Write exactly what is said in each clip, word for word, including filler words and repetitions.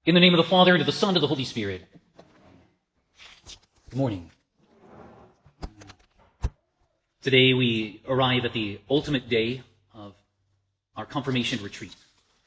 In the name of the Father, and of the Son, and of the Holy Spirit. Good morning. Today we arrive at the ultimate day of our confirmation retreat.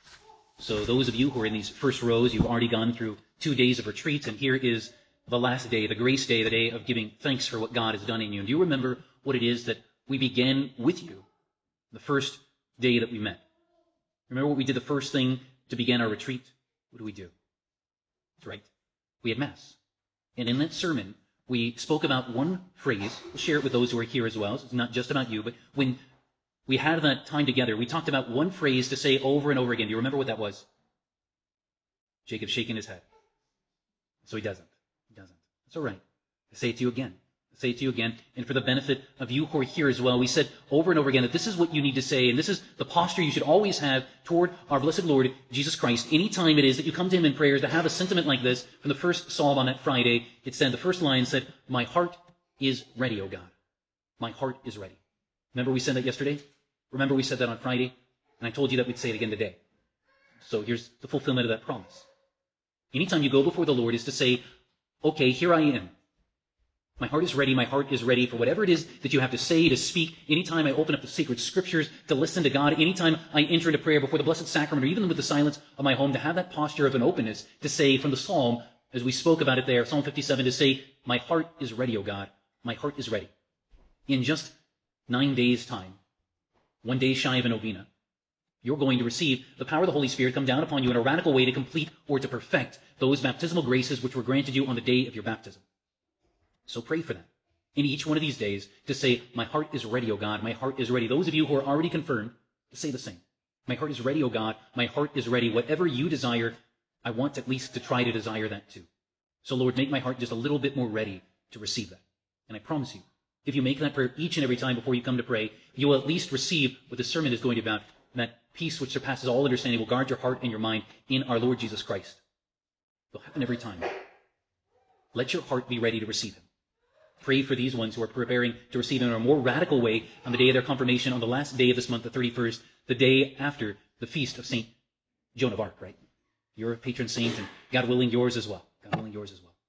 So those of you who are in these first rows, you've already gone through two days of retreats, and here is the last day, the grace day, the day of giving thanks for what God has done in you. And do you remember what it is that we began with you the first day that we met? Remember what we did the first thing to begin our retreat? What do we do? That's right. We had Mass. And in that sermon, we spoke about one phrase. We'll share it with those who are here as well. So it's not just about you, but when we had that time together, we talked about one phrase to say over and over again. Do you remember what that was? Jacob's shaking his head. So he doesn't. He doesn't. It's all right. I say it to you again. I say it to you again. And for the benefit of you who are here as well, we said over and over again that this is what you need to say, and this is the posture you should always have toward our blessed Lord, Jesus Christ. Any time it is that you come to him in prayers, to have a sentiment like this from the first psalm on that Friday, it said, the first line said, "My heart is ready, O God. My heart is ready." Remember we said that yesterday? Remember we said that on Friday? And I told you that we'd say it again today. So here's the fulfillment of that promise. Anytime you go before the Lord is to say, okay, here I am. My heart is ready. My heart is ready for whatever it is that you have to say, to speak. Anytime I open up the sacred scriptures to listen to God, anytime I enter into prayer before the Blessed Sacrament, or even with the silence of my home, to have that posture of an openness to say from the Psalm, as we spoke about it there, Psalm fifty-seven, to say, my heart is ready, O God. My heart is ready. In just nine days' time, one day shy of a novena, you're going to receive the power of the Holy Spirit come down upon you in a radical way to complete or to perfect those baptismal graces which were granted you on the day of your baptism. So pray for that in each one of these days to say, my heart is ready, O God. My heart is ready. Those of you who are already confirmed, to say the same. My heart is ready, O God. My heart is ready. Whatever you desire, I want at least to try to desire that too. So Lord, make my heart just a little bit more ready to receive that. And I promise you, if you make that prayer each and every time before you come to pray, you will at least receive what the sermon is going to be about. That peace which surpasses all understanding will guard your heart and your mind in our Lord Jesus Christ. It'll happen every time. Let your heart be ready to receive him. Pray for these ones who are preparing to receive him in a more radical way on the day of their confirmation, on the last day of this month, the thirty-first, the day after the feast of Saint Joan of Arc, right? You're a patron saint, and God willing, yours as well. God willing, yours as well.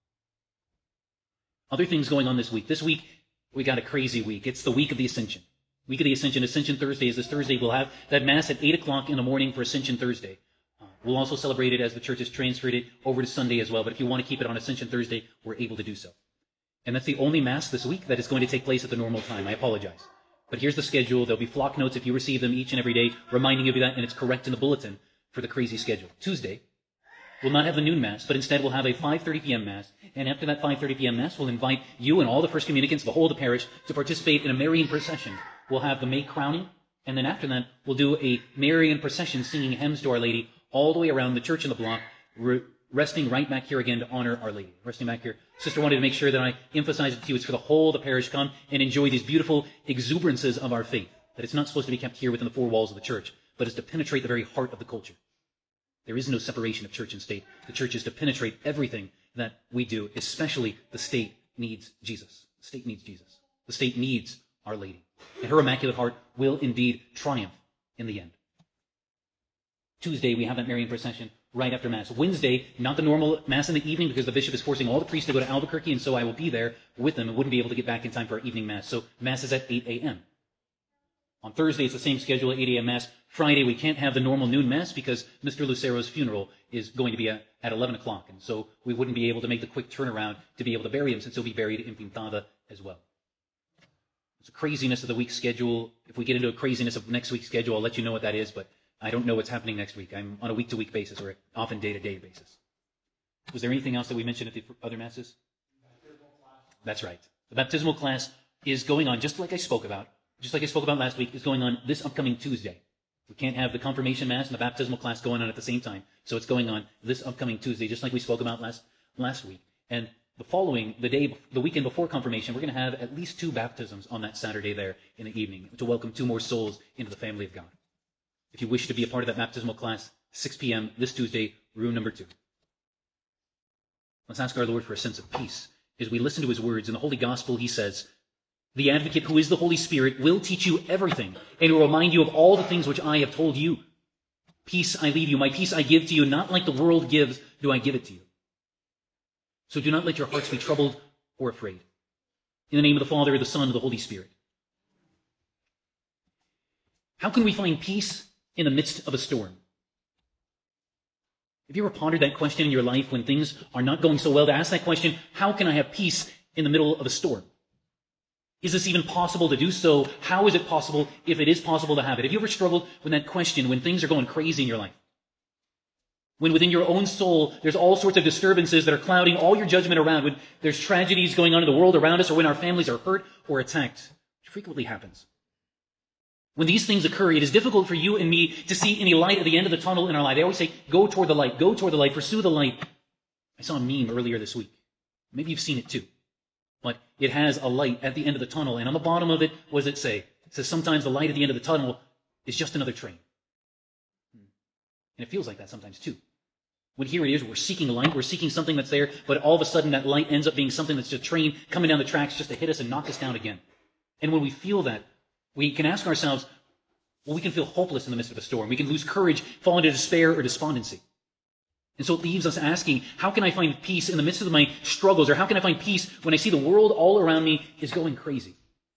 Other things going on this week. This week, we got a crazy week. It's the week of the Ascension. Week of the Ascension. Ascension Thursday is this Thursday. We'll have that Mass at eight o'clock in the morning for Ascension Thursday. Uh, we'll also celebrate it as the church has transferred it over to Sunday as well. But if you want to keep it on Ascension Thursday, we're able to do so. And that's the only Mass this week that is going to take place at the normal time. I apologize. But here's the schedule. There'll be flock notes if you receive them each and every day, reminding you of that, and it's correct in the bulletin for the crazy schedule. Tuesday, we'll not have the noon Mass, but instead we'll have a five thirty p.m. Mass. And after that five thirty p.m. Mass, we'll invite you and all the first communicants of the whole of the parish to participate in a Marian procession. We'll have the May crowning, and then after that, we'll do a Marian procession singing hymns to Our Lady all the way around the church and the block, re- resting right back here again to honor Our Lady. Resting back here. Sister wanted to make sure that I emphasize it to you. It's for the whole of the parish. Come and enjoy these beautiful exuberances of our faith. That it's not supposed to be kept here within the four walls of the church, but is to penetrate the very heart of the culture. There is no separation of church and state. The church is to penetrate everything that we do, especially the state needs Jesus. The state needs Jesus. The state needs Our Lady. And her Immaculate Heart will indeed triumph in the end. Tuesday, we have that Marian procession right after Mass. Wednesday, not the normal Mass in the evening because the bishop is forcing all the priests to go to Albuquerque, and so I will be there with them and wouldn't be able to get back in time for our evening Mass. So Mass is at eight a.m. On Thursday, it's the same schedule at eight a.m. Mass. Friday, we can't have the normal noon Mass because Mister Lucero's funeral is going to be at, at eleven o'clock, and so we wouldn't be able to make the quick turnaround to be able to bury him since he'll be buried in Pintada as well. It's a craziness of the week's schedule. If we get into a craziness of next week's schedule, I'll let you know what that is, but I don't know what's happening next week. I'm on a week-to-week basis or often day-to-day basis. Was there anything else that we mentioned at the other Masses? That's right. The baptismal class is going on just like I spoke about. Just like I spoke about last week, is going on this upcoming Tuesday. We can't have the confirmation Mass and the baptismal class going on at the same time. So it's going on this upcoming Tuesday, just like we spoke about last last week. And the following, the day, the weekend before confirmation, we're going to have at least two baptisms on that Saturday there in the evening to welcome two more souls into the family of God. If you wish to be a part of that baptismal class, six p.m. this Tuesday, room number two. Let's ask our Lord for a sense of peace. As we listen to his words in the Holy Gospel, he says, "The Advocate, who is the Holy Spirit, will teach you everything and will remind you of all the things which I have told you. Peace I leave you, my peace I give to you, not like the world gives do I give it to you. So do not let your hearts be troubled or afraid. In the name of the Father, the Son, and the Holy Spirit. How can we find peace in the midst of a storm? Have you ever pondered that question in your life when things are not going so well? To ask that question, how can I have peace in the middle of a storm? Is this even possible to do so? How is it possible if it is possible to have it? Have you ever struggled with that question when things are going crazy in your life? When within your own soul, there's all sorts of disturbances that are clouding all your judgment around, when there's tragedies going on in the world around us, or when our families are hurt or attacked, which frequently happens. When these things occur, it is difficult for you and me to see any light at the end of the tunnel in our life. They always say, go toward the light, go toward the light, pursue the light. I saw a meme earlier this week. Maybe you've seen it too. But it has a light at the end of the tunnel, and on the bottom of it, what does it say? It says sometimes the light at the end of the tunnel is just another train. And it feels like that sometimes too. When here it is, we're seeking light, we're seeking something that's there, but all of a sudden that light ends up being something that's just a train coming down the tracks just to hit us and knock us down again. And when we feel that, we can ask ourselves, well, we can feel hopeless in the midst of a storm. We can lose courage, fall into despair or despondency. And so it leaves us asking, how can I find peace in the midst of my struggles? Or how can I find peace when I see the world all around me is going crazy?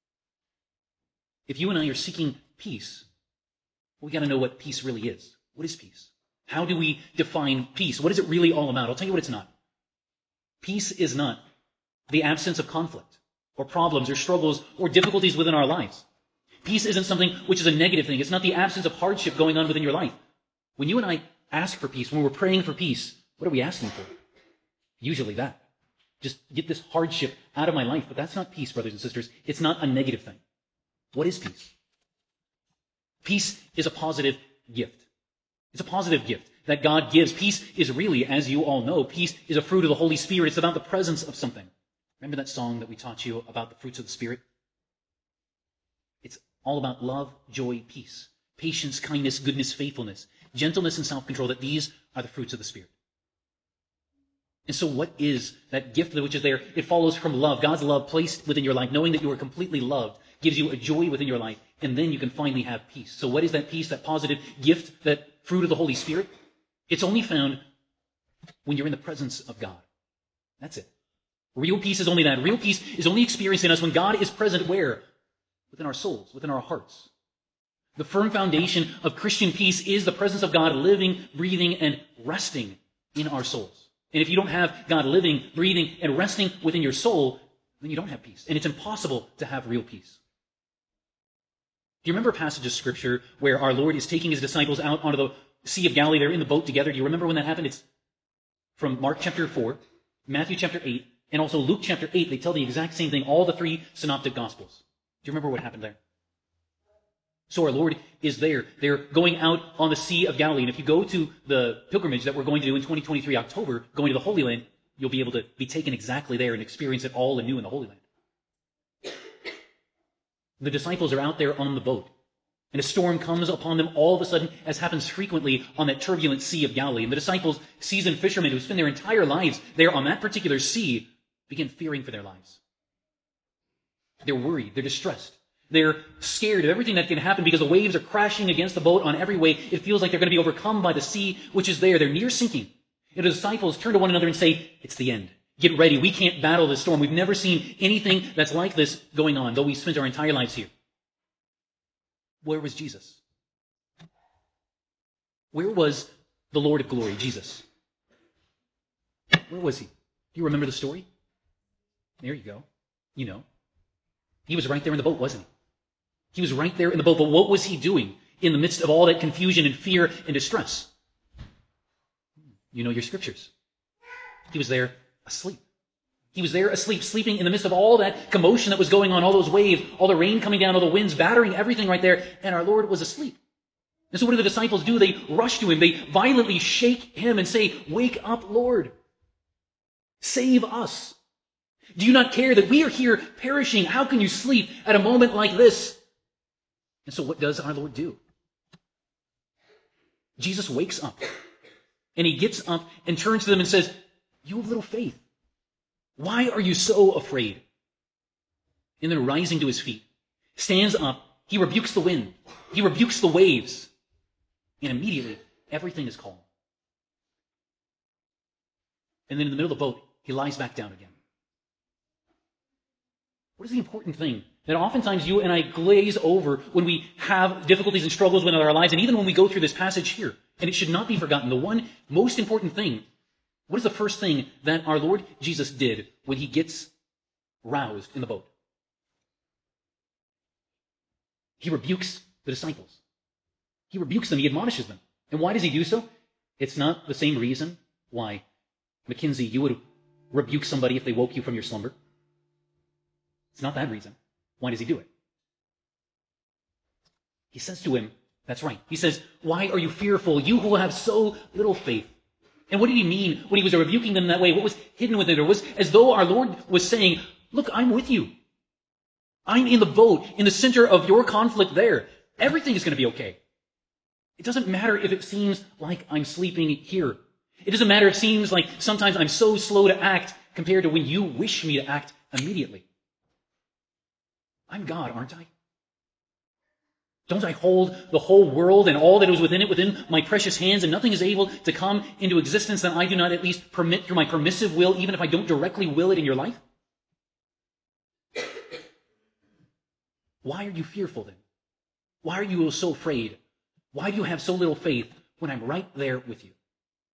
If you and I are seeking peace, we got to know what peace really is. What is peace? How do we define peace? What is it really all about? I'll tell you what it's not. Peace is not the absence of conflict or problems or struggles or difficulties within our lives. Peace isn't something which is a negative thing. It's not the absence of hardship going on within your life. When you and I ask for peace, when we're praying for peace, what are we asking for? Usually that. Just get this hardship out of my life. But that's not peace, brothers and sisters. It's not a negative thing. What is peace? Peace is a positive gift. It's a positive gift that God gives. Peace is really, as you all know, peace is a fruit of the Holy Spirit. It's about the presence of something. Remember that song that we taught you about the fruits of the Spirit? It's all about love, joy, peace, patience, kindness, goodness, faithfulness, gentleness, and self-control, that these are the fruits of the Spirit. And so what is that gift which is there? It follows from love. God's love placed within your life, knowing that you are completely loved, gives you a joy within your life, and then you can finally have peace. So what is that peace, that positive gift, that fruit of the Holy Spirit? It's only found when you're in the presence of God. That's it. Real peace is only that. Real peace is only experienced in us when God is present where? Within our souls, within our hearts. The firm foundation of Christian peace is the presence of God living, breathing, and resting in our souls. And if you don't have God living, breathing, and resting within your soul, then you don't have peace. And it's impossible to have real peace. Do you remember a passage of Scripture where our Lord is taking his disciples out onto the Sea of Galilee? They're in the boat together. Do you remember when that happened? It's from Mark chapter four, Matthew chapter eight, and also Luke chapter eight. They tell the exact same thing, all the three synoptic Gospels. Do you remember what happened there? So our Lord is there. They're going out on the Sea of Galilee. And if you go to the pilgrimage that we're going to do in twenty twenty-three, October, going to the Holy Land, you'll be able to be taken exactly there and experience it all anew in the Holy Land. The disciples are out there on the boat. And a storm comes upon them all of a sudden, as happens frequently on that turbulent Sea of Galilee. And the disciples, seasoned fishermen who spend their entire lives there on that particular sea, begin fearing for their lives. They're worried. They're distressed. They're scared of everything that can happen because the waves are crashing against the boat on every way. It feels like they're going to be overcome by the sea, which is there. They're near sinking. And the disciples turn to one another and say, it's the end. Get ready. We can't battle this storm. We've never seen anything that's like this going on, though we spent our entire lives here. Where was Jesus? Where was the Lord of glory, Jesus? Where was he? Do you remember the story? There you go. You know. He was right there in the boat, wasn't he? He was right there in the boat, but what was he doing in the midst of all that confusion and fear and distress? You know your scriptures. He was there asleep. He was there asleep, sleeping in the midst of all that commotion that was going on, all those waves, all the rain coming down, all the winds battering everything right there, and our Lord was asleep. And so what do the disciples do? They rush to him. They violently shake him and say, wake up, Lord. Save us. Do you not care that we are here perishing? How can you sleep at a moment like this? And so what does our Lord do? Jesus wakes up, and he gets up and turns to them and says, you have little faith. Why are you so afraid? And then rising to his feet, stands up, he rebukes the wind, he rebukes the waves, and immediately Everything is calm. And then in the middle of the boat, he lies back down again. What is the important thing that oftentimes you and I glaze over when we have difficulties and struggles within our lives, and even when we go through this passage here? And it should not be forgotten. The one most important thing, what is the first thing that our Lord Jesus did when he gets roused in the boat? He rebukes the disciples. He rebukes them. He admonishes them. And why does he do so? It's not the same reason why, Mackenzie, you would rebuke somebody if they woke you from your slumber. It's not that reason. Why does he do it? He says to him, that's right. He says, why are you fearful, you who have so little faith? And what did he mean when he was rebuking them that way? What was hidden within it? It was as though our Lord was saying, look, I'm with you. I'm in the boat, in the center of your conflict there. Everything is going to be okay. It doesn't matter if it seems like I'm sleeping here. It doesn't matter if it seems like sometimes I'm so slow to act compared to when you wish me to act immediately. I'm God, aren't I? Don't I hold the whole world and all that is within it within my precious hands, and nothing is able to come into existence that I do not at least permit through my permissive will, even if I don't directly will it in your life? Why are you fearful then? Why are you so afraid? Why do you have so little faith when I'm right there with you?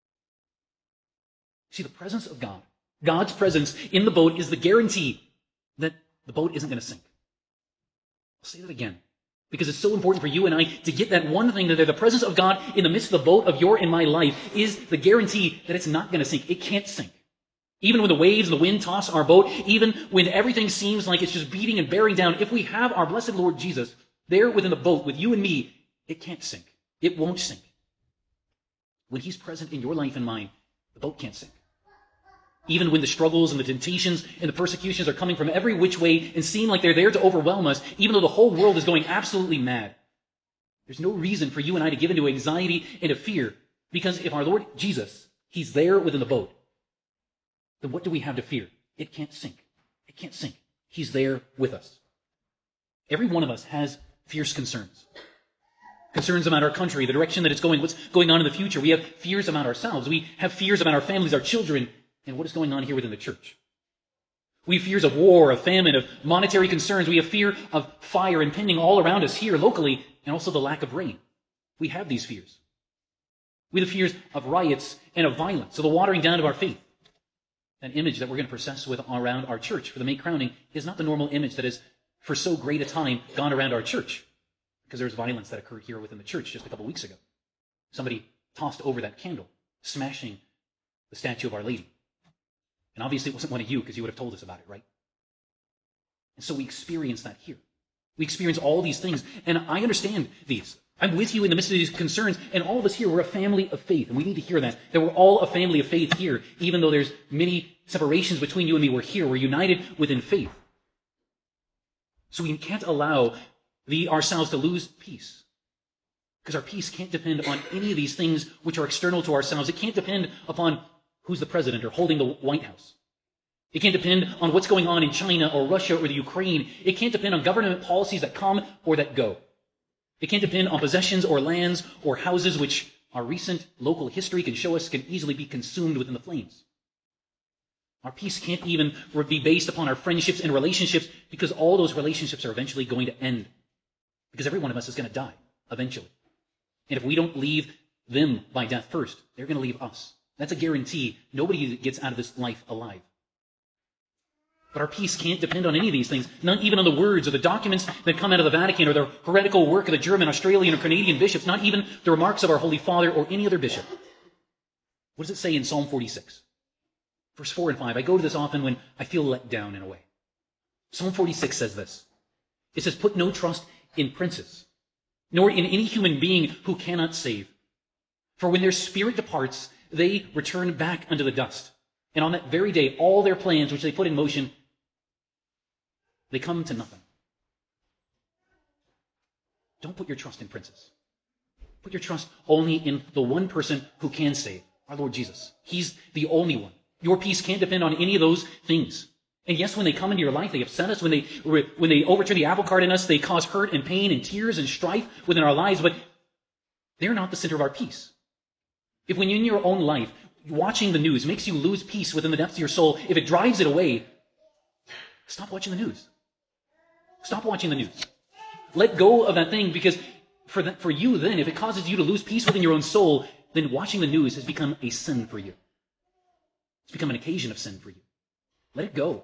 See, the presence of God, God's presence in the boat is the guarantee that the boat isn't going to sink. I'll say that again, because it's so important for you and I to get that one thing, that the presence of God in the midst of the boat of your and my life is the guarantee that it's not going to sink. It can't sink. Even when the waves and the wind toss our boat, even when everything seems like it's just beating and bearing down, if we have our blessed Lord Jesus there within the boat with you and me, it can't sink. It won't sink. When he's present in your life and mine, the boat can't sink. Even when the struggles and the temptations and the persecutions are coming from every which way and seem like they're there to overwhelm us, even though the whole world is going absolutely mad, there's no reason for you and I to give into anxiety and to fear, because if our Lord Jesus, he's there within the boat, then what do we have to fear? It can't sink. It can't sink. He's there with us. Every one of us has fierce concerns. Concerns about our country, the direction that it's going, what's going on in the future. We have fears about ourselves. We have fears about our families, our children, and what is going on here within the church. We have fears of war, of famine, of monetary concerns. We have fear of fire impending all around us here locally, and also the lack of rain. We have these fears. We have fears of riots and of violence, so the watering down of our faith. That image that we're going to process with around our church for the May crowning is not the normal image that has, for so great a time, gone around our church. Because there's violence that occurred here within the church just a couple weeks ago. Somebody tossed over that candle, smashing the statue of Our Lady. And obviously it wasn't one of you, because you would have told us about it, right? And so we experience that here. We experience all these things, and I understand these. I'm with you in the midst of these concerns, and all of us here, we're a family of faith, and we need to hear that, that we're all a family of faith here, even though there's many separations between you and me. We're here. We're united within faith. So we can't allow the ourselves to lose peace, because our peace can't depend on any of these things which are external to ourselves. It can't depend upon who's the president or holding the White House. It can't depend on what's going on in China or Russia or the Ukraine. It can't depend on government policies that come or that go. It can't depend on possessions or lands or houses which our recent local history can show us can easily be consumed within the flames. Our peace can't even be based upon our friendships and relationships, because all those relationships are eventually going to end. Because every one of us is going to die eventually. And if we don't leave them by death first, they're going to leave us. That's a guarantee. Nobody gets out of this life alive. But our peace can't depend on any of these things, not even on the words or the documents that come out of the Vatican or the heretical work of the German, Australian, or Canadian bishops, not even the remarks of our Holy Father or any other bishop. What does it say in Psalm forty-six? Verse four and five. I go to this often when I feel let down in a way. Psalm forty-six says this. It says, put no trust in princes, nor in any human being who cannot save. For when their spirit departs, they return back unto the dust. And on that very day, all their plans which they put in motion, they come to nothing. Don't put your trust in princes. Put your trust only in the one person who can save, our Lord Jesus. He's the only one. Your peace can't depend on any of those things. And yes, when they come into your life, they upset us. When they when they overturn the apple cart in us, they cause hurt and pain and tears and strife within our lives. But they're not the center of our peace. If when in your own life, watching the news makes you lose peace within the depths of your soul, if it drives it away, stop watching the news. Stop watching the news. Let go of that thing, because for, the, for you then, if it causes you to lose peace within your own soul, then watching the news has become a sin for you. It's become an occasion of sin for you. Let it go.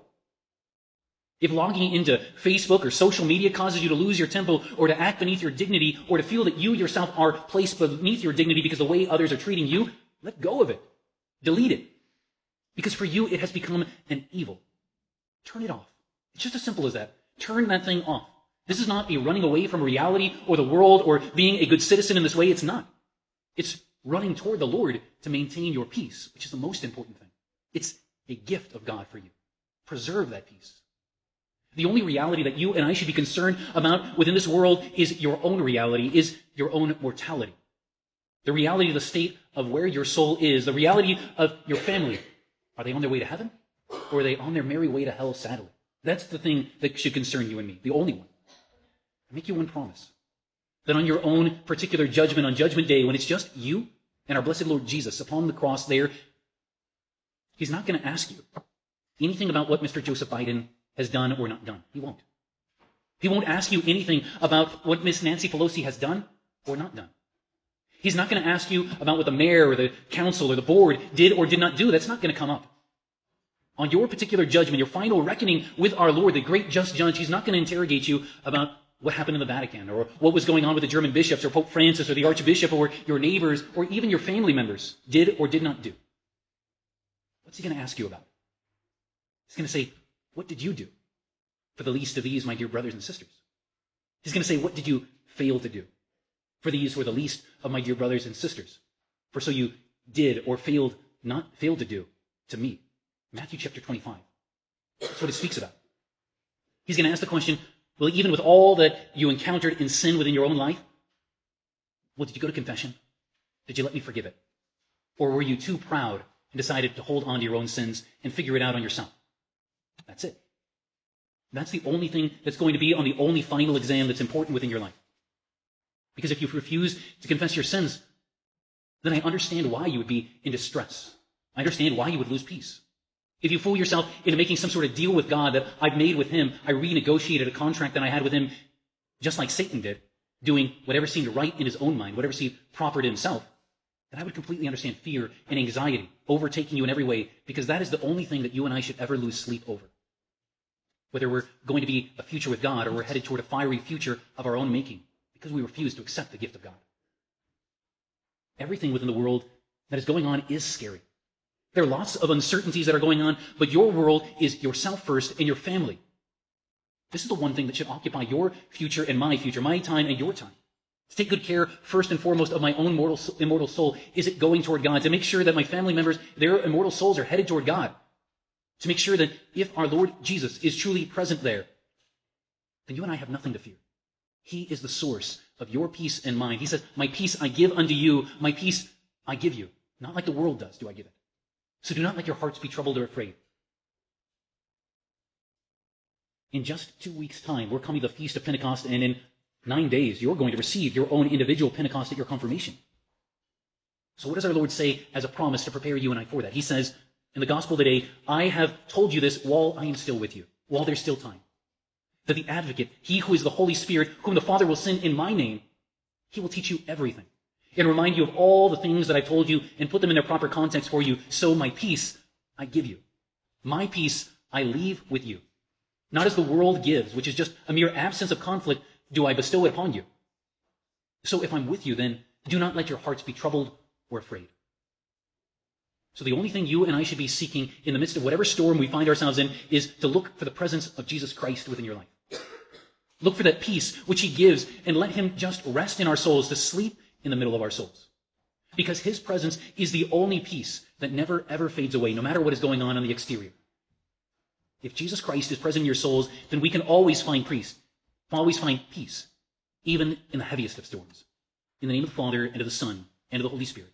If logging into Facebook or social media causes you to lose your temple, or to act beneath your dignity, or to feel that you yourself are placed beneath your dignity because of the way others are treating you, let go of it. Delete it. Because for you, it has become an evil. Turn it off. It's just as simple as that. Turn that thing off. This is not a running away from reality or the world or being a good citizen in this way. It's not. It's running toward the Lord to maintain your peace, which is the most important thing. It's a gift of God for you. Preserve that peace. The only reality that you and I should be concerned about within this world is your own reality, is your own mortality. The reality of the state of where your soul is, the reality of your family. Are they on their way to heaven? Or are they on their merry way to hell, sadly? That's the thing that should concern you and me, the only one. I make you one promise. That on your own particular judgment, on Judgment Day, when it's just you and our blessed Lord Jesus upon the cross there, He's not going to ask you anything about what Mister Joseph Biden has done or not done. He won't. He won't ask you anything about what Miss Nancy Pelosi has done or not done. He's not going to ask you about what the mayor or the council or the board did or did not do. That's not going to come up. On your particular judgment, your final reckoning with our Lord, the great just judge, He's not going to interrogate you about what happened in the Vatican, or what was going on with the German bishops, or Pope Francis, or the Archbishop, or your neighbors, or even your family members did or did not do. What's He going to ask you about? He's going to say, what did you do for the least of these, my dear brothers and sisters? He's going to say, what did you fail to do for these who are the least of my dear brothers and sisters? For so you did or failed not failed to do to me. Matthew chapter twenty-five. That's what it speaks about. He's going to ask the question, well, even with all that you encountered in sin within your own life, well, did you go to confession? Did you let me forgive it? Or were you too proud and decided to hold on to your own sins and figure it out on yourself? That's it. That's the only thing that's going to be on the only final exam that's important within your life. Because if you refuse to confess your sins, then I understand why you would be in distress. I understand why you would lose peace. If you fool yourself into making some sort of deal with God that I've made with Him, I renegotiated a contract that I had with Him, just like Satan did, doing whatever seemed right in his own mind, whatever seemed proper to himself, then I would completely understand fear and anxiety overtaking you in every way, because that is the only thing that you and I should ever lose sleep over. Whether we're going to be a future with God, or we're headed toward a fiery future of our own making, because we refuse to accept the gift of God. Everything within the world that is going on is scary. There are lots of uncertainties that are going on, but your world is yourself first and your family. This is the one thing that should occupy your future and my future, my time and your time. To take good care, first and foremost, of my own mortal, immortal soul. Is it going toward God? To make sure that my family members, their immortal souls are headed toward God. To make sure that if our Lord Jesus is truly present there, then you and I have nothing to fear. He is the source of your peace and mine. He says, my peace I give unto you, my peace I give you. Not like the world does do I give it. So do not let your hearts be troubled or afraid. In just two weeks' time, we're coming to the Feast of Pentecost, and in nine days, you're going to receive your own individual Pentecost at your confirmation. So what does our Lord say as a promise to prepare you and I for that? He says in the gospel today, I have told you this while I am still with you, while there's still time. That the advocate, He who is the Holy Spirit, whom the Father will send in my name, He will teach you everything and remind you of all the things that I've told you and put them in their proper context for you. So my peace I give you. My peace I leave with you. Not as the world gives, which is just a mere absence of conflict, do I bestow it upon you. So if I'm with you, then do not let your hearts be troubled or afraid. So the only thing you and I should be seeking in the midst of whatever storm we find ourselves in is to look for the presence of Jesus Christ within your life. Look for that peace which He gives, and let Him just rest in our souls, to sleep in the middle of our souls. Because His presence is the only peace that never ever fades away, no matter what is going on on the exterior. If Jesus Christ is present in your souls, then we can always find peace, always find peace, even in the heaviest of storms. In the name of the Father, and of the Son, and of the Holy Spirit.